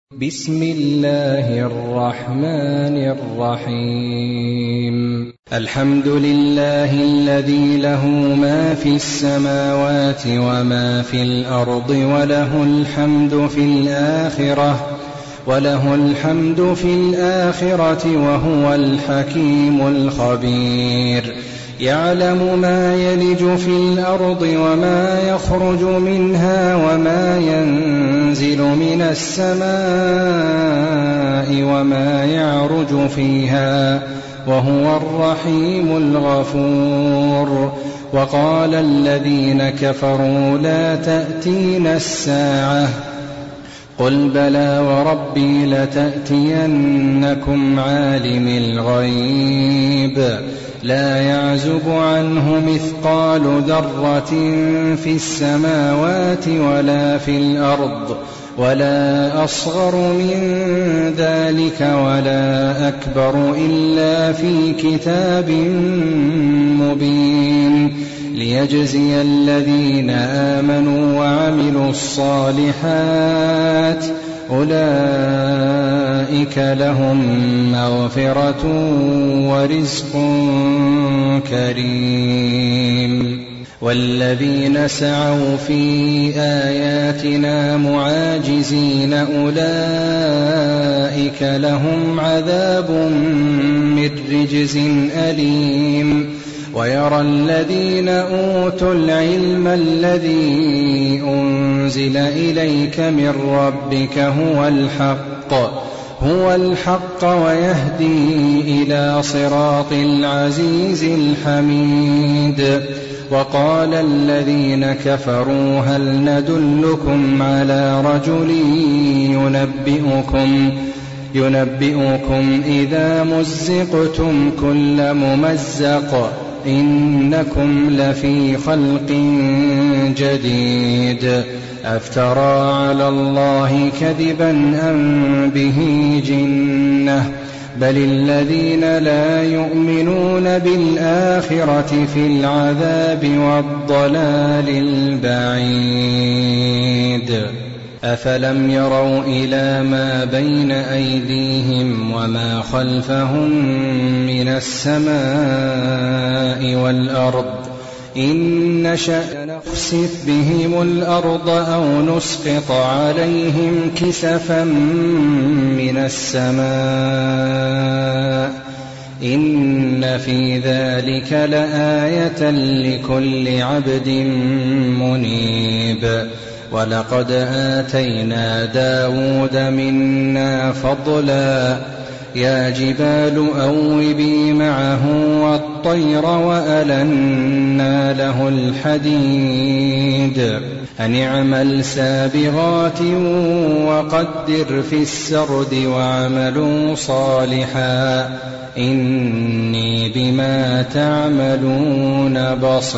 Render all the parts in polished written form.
بسم الله الرحمن الرحيم. الحمد لله الذي له ما في السماوات وما في الأرض وله الحمد في الآخرة وهو الحكيم الخبير. يعلم ما يلج في الأرض وما يخرج منها وما ينزل من السماء وما يعرج فيها وهو الرحيم الغفور. وقال الذين كفروا لا تأتينا الساعة قل بلى وربي لتأتينكم عالم الغيب لا يعزب عنه مثقال ذرة في السماوات ولا في الأرض ولا أصغر من ذلك ولا أكبر إلا في كتاب مبين ليجزي الذين آمنوا وعملوا الصالحات أولئك لهم مغفرة ورزق كريم. والذين سعوا في آياتنا معاجزين أولئك لهم عذاب من رجز أليم. ويرى الذين أوتوا العلم الذي أنزل إليك من ربك هو الحق ويهدي إلى صراط العزيز الحميد. وقال الذين كفروا هل ندلكم على رجل ينبئكم إذا مزقتم كل ممزق إنكم لفي خلق جديد أفترى على الله كذبا أم به جنة بل الذين لا يؤمنون بالآخرة في العذاب والضلال البعيد. أفلم يروا إلى ما بين أيديهم وما خلفهم من السماء والأرض إن نشأ نخسف بهم الأرض أو نسقط عليهم كسفا من السماء إن في ذلك لآية لكل عبد منيب. ولقد آتينا داود منا فضلا يا جبال أوبي معه والطير وألنا له الحديد أن اعمل سابغات وقدر في السرد واعملوا صالحا إني بما تعملون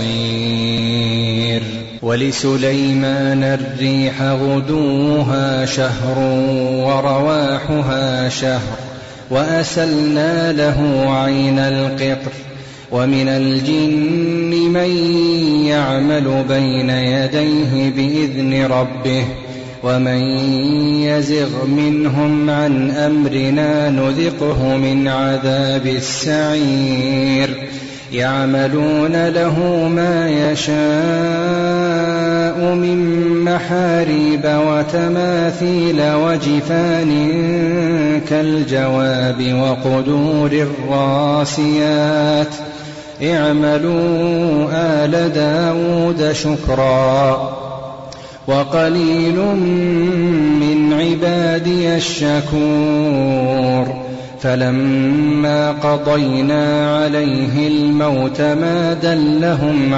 بصير. ولسليمان الريح غدوها شهر ورواحها شهر وأسلنا له عين القطر. ومن الجن من يعمل بين يديه بإذن ربه ومن يزغ منهم عن أمرنا نذقه من عذاب السعير. يعملون له ما يشاء من محاريب وتماثيل وجفان كالجواب وقدور الراسيات اعملوا آل داود شكرا وقليل من عبادي الشكور. فلما قضينا عليه الموت ما دلهم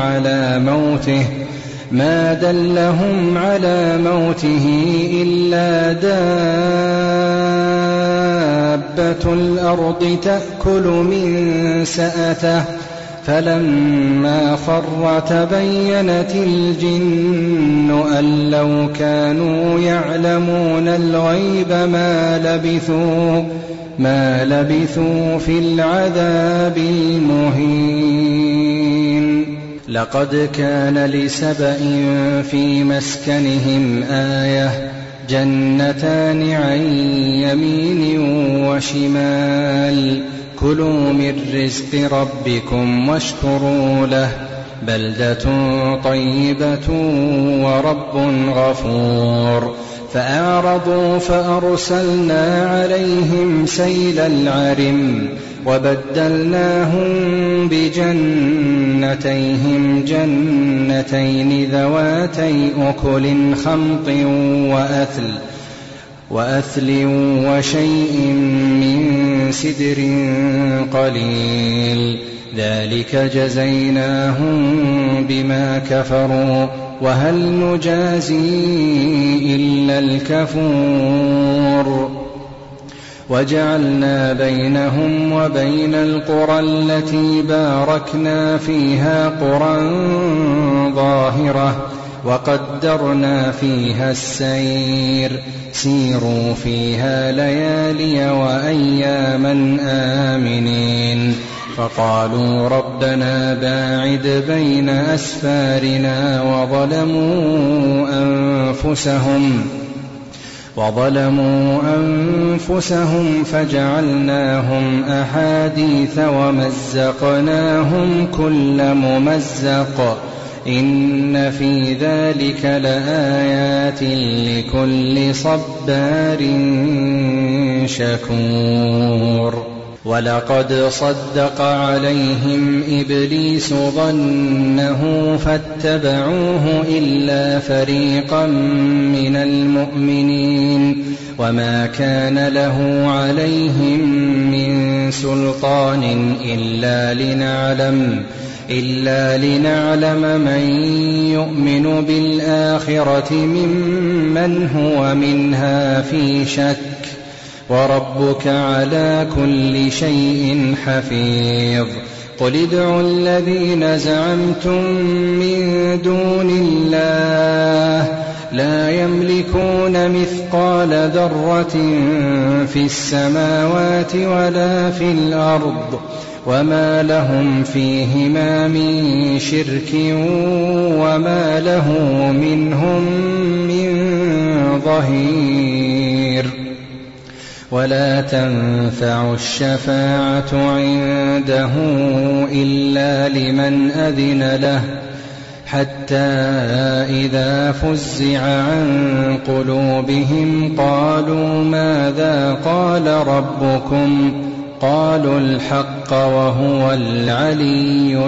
على موته إلا دابة الأرض تأكل من سأته فلما خر تبينت الجن أن لو كانوا يعلمون الغيب ما لبثوا في العذاب المهين. لقد كان لسبإ في مسكنهم آية جنتان عن يمين وشمال كلوا من رزق ربكم واشكروا له بلدة طيبة ورب غفور فأعرضوا فأرسلنا عليهم سيل العرم وبدلناهم بجنتيهم جنتين ذواتي أكل خمط وأثل وشيء من سدر قليل ذلك جزيناهم بما كفروا وهل نجازي إلا الكفور وجعلنا بينهم وبين القرى التي باركنا فيها قرى ظاهرة وقدرنا فيها السير سيروا فيها ليالي وأياما آمنين فقالوا ربنا باعد بين أسفارنا وظلموا أنفسهم فجعلناهم أحاديث ومزقناهم كل ممزق إن في ذلك لآيات لكل صبار شكور ولقد صدق عليهم إبليس ظنه فاتبعوه إلا فريقا من المؤمنين وما كان له عليهم من سلطان إلا لنعلم من يؤمن بالآخرة ممن هو منها في شك وربك على كل شيء حفيظ قل ادعوا الذين زعمتم من دون الله لا يملكون مثقال ذرة في السماوات ولا في الأرض وما لهم فيهما من شرك وما له منهم من ظهير ولا تنفع الشفاعة عنده إلا لمن أذن له حتى إذا فزع عن قلوبهم قالوا ماذا قال ربكم قالوا الحق وهو العلي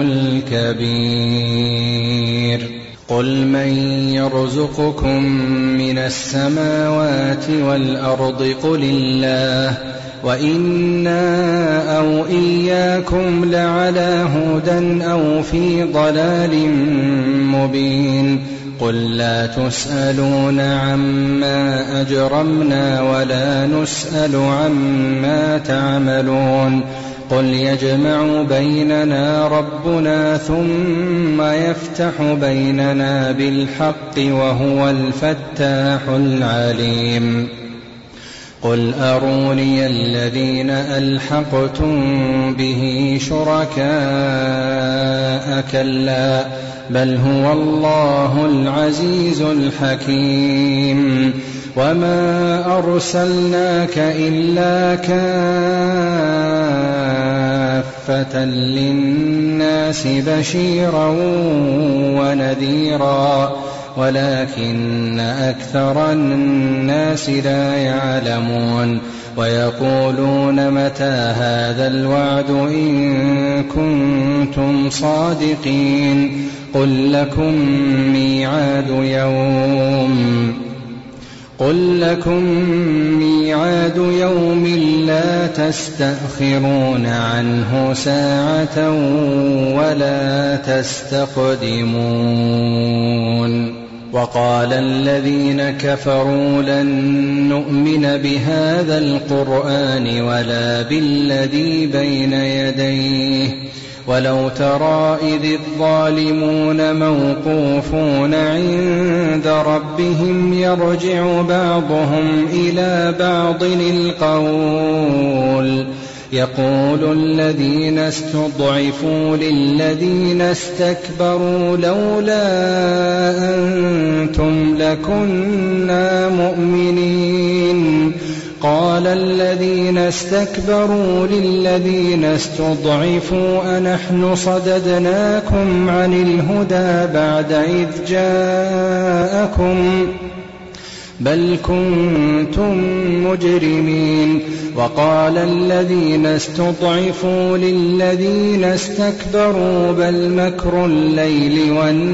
الكبير قل من يرزقكم من السماوات والأرض قل الله وإنا أو إياكم لعلى هدى أو في ضلال مبين قل لا تسألون عما أجرمنا ولا نسأل عما تعملون قل يجمع بيننا ربنا ثم يفتح بيننا بالحق وهو الفتاح العليم قل أروني الذين ألحقتم به شركاء كلا بل هو الله العزيز الحكيم وما أرسلناك إلا كافة للناس بشيرا ونذيرا ولكن أكثر الناس لا يعلمون ويقولون متى هذا الوعد إن كنتم صادقين قل لكم ميعاد يوم لا تستأخرون عنه ساعة ولا تستقدمون وقال الذين كفروا لن نؤمن بهذا القرآن ولا بالذي بين يديه ولو ترى إذ الظالمون موقوفون عند ربهم يرجع بعضهم إلى بعض يقول الذين استضعفوا للذين استكبروا لولا أنتم لكنا مؤمنين قال الذين استكبروا للذين استضعفوا أنحن صددناكم عن الهدى بعد إذ جاءكم بل كنتم مجرمين وقال الذين استضعفوا للذين استكبروا بل مكر الليل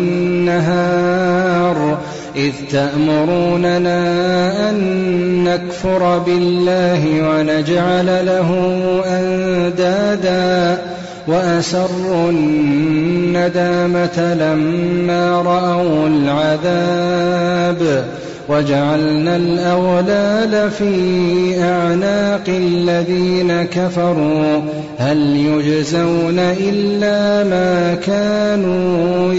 والنهار إذ تأمروننا أن نكفر بالله ونجعل له أندادا وأسروا الندامة لما رأوا العذاب وجعلنا الأغلال في أعناق الذين كفروا هل يجزون إلا ما كانوا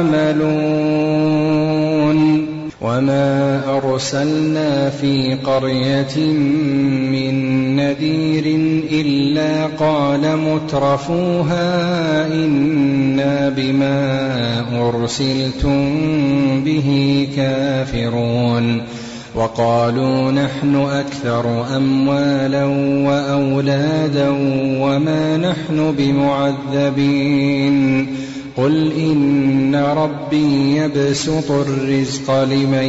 يعملون وما أرسلنا في قرية من نذير إلا قال مترفوها إنا بما أرسلتم به كافرون وقالوا نحن أكثر أموالا وأولادا وما نحن بمعذبين قل إن ربي يبسط الرزق لمن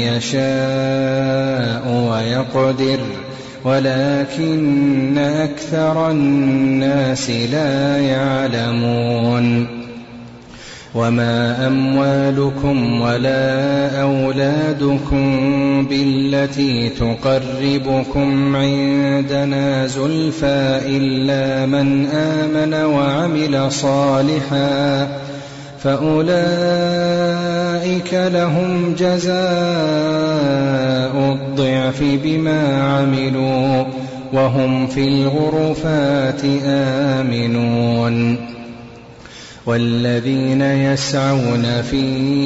يشاء ويقدر ولكن أكثر الناس لا يعلمون وما أموالكم ولا أولادكم بالتي تقربكم عندنا زلفى إلا من آمن وعمل صالحا فأولئك لهم جزاء الضعف بما عملوا وهم في الغرفات آمنون والذين يسعون في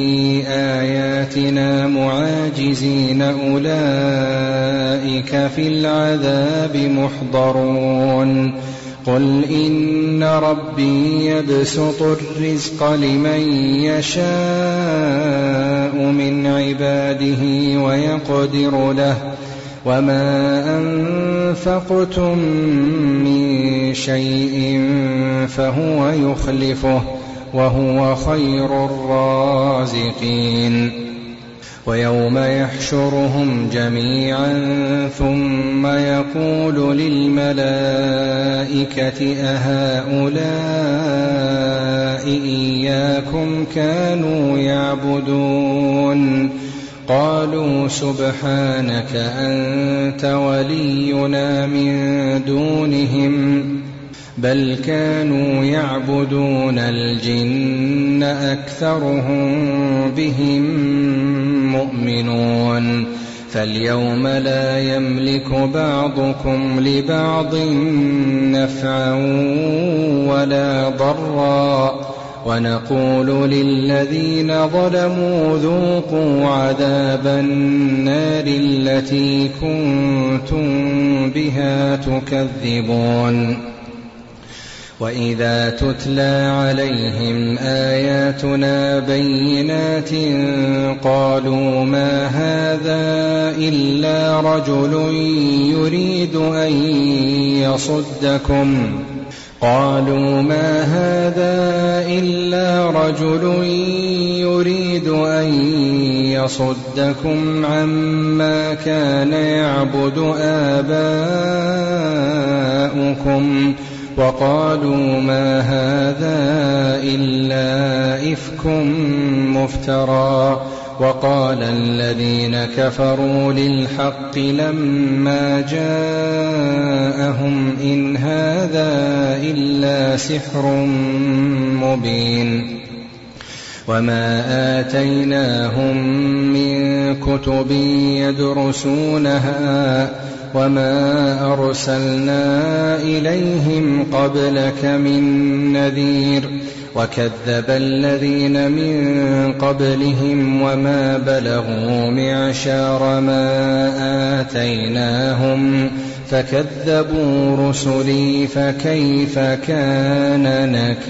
آياتنا معاجزين أولئك في العذاب محضرون قل إن ربي يبسط الرزق لمن يشاء من عباده ويقدر له وما أنفقتم من شيء فهو يخلفه وهو خير الرازقين ويوم يحشرهم جميعا ثم يقول للملائكة أهؤلاء إياكم كانوا يعبدون قالوا سبحانك أنت ولينا من دونهم بل كانوا يعبدون الجن أكثرهم بهم مؤمنون فاليوم لا يملك بعضكم لبعض نفعا ولا ضرا ونقول للذين ظلموا ذوقوا عذاب النار التي كنتم بها تكذبون وإذا تتلى عليهم آياتنا بينات قالوا ما هذا إلا رجل يريد أن يصدكم عما كان يعبد آباؤكم وقالوا ما هذا إلا إفك مفترى وقال الذين كفروا للحق لما جاءهم إن هذا إلا سحر مبين وما آتيناهم من كتب يدرسونها وما أرسلنا إليهم قبلك من نذير وكذب الذين من قبلهم وما بلغوا معشار ما آتيناهم فكذبوا رسلي فكيف كان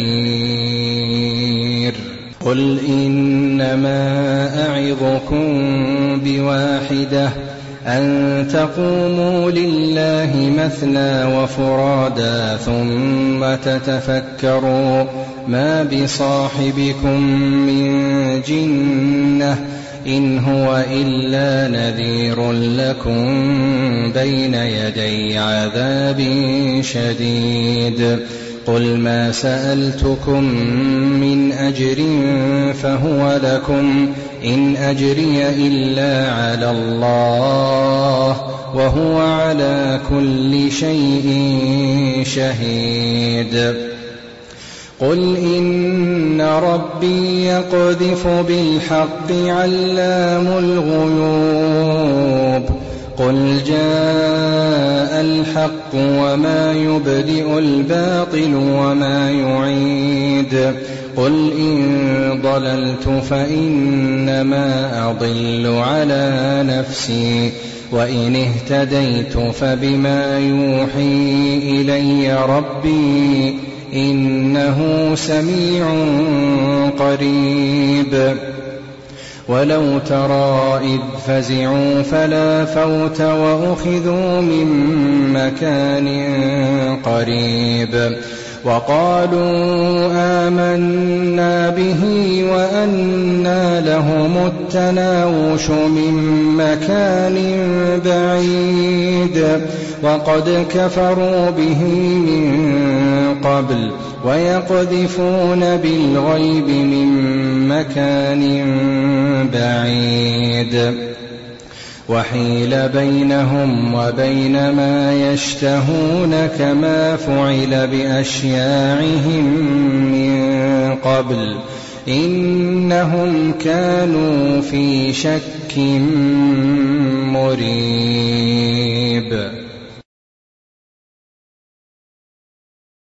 نكير قل إنما أعظكم بواحدة أن تقوموا لله مثنى وفرادا ثم تتفكروا ما بصاحبكم من جنة إن هو إلا نذير لكم بين يدي عذاب شديد قل ما سألتكم من أجر فهو لكم إن أجري إلا على الله وهو على كل شيء شهيد قل إن ربي يقذف بالحق علام الغيوب قل جاء الحق وما يبدئ الباطل وما يعيد قل إن ضللت فإنما أضل على نفسي وإن اهتديت فبما يوحي إلي ربي إنه سميع قريب ولو ترى إذ فزعوا فلا فوت وأخذوا من مكان قريب وقالوا آمنا به وأنى لهم التناوش من مكان بعيد وقد كفروا به من قبل ويقذفون بالغيب من مكان بعيد وحيل بينهم وبين ما يشتهون كما فعل بأشياعهم من قبل إنهم كانوا في شك مريب.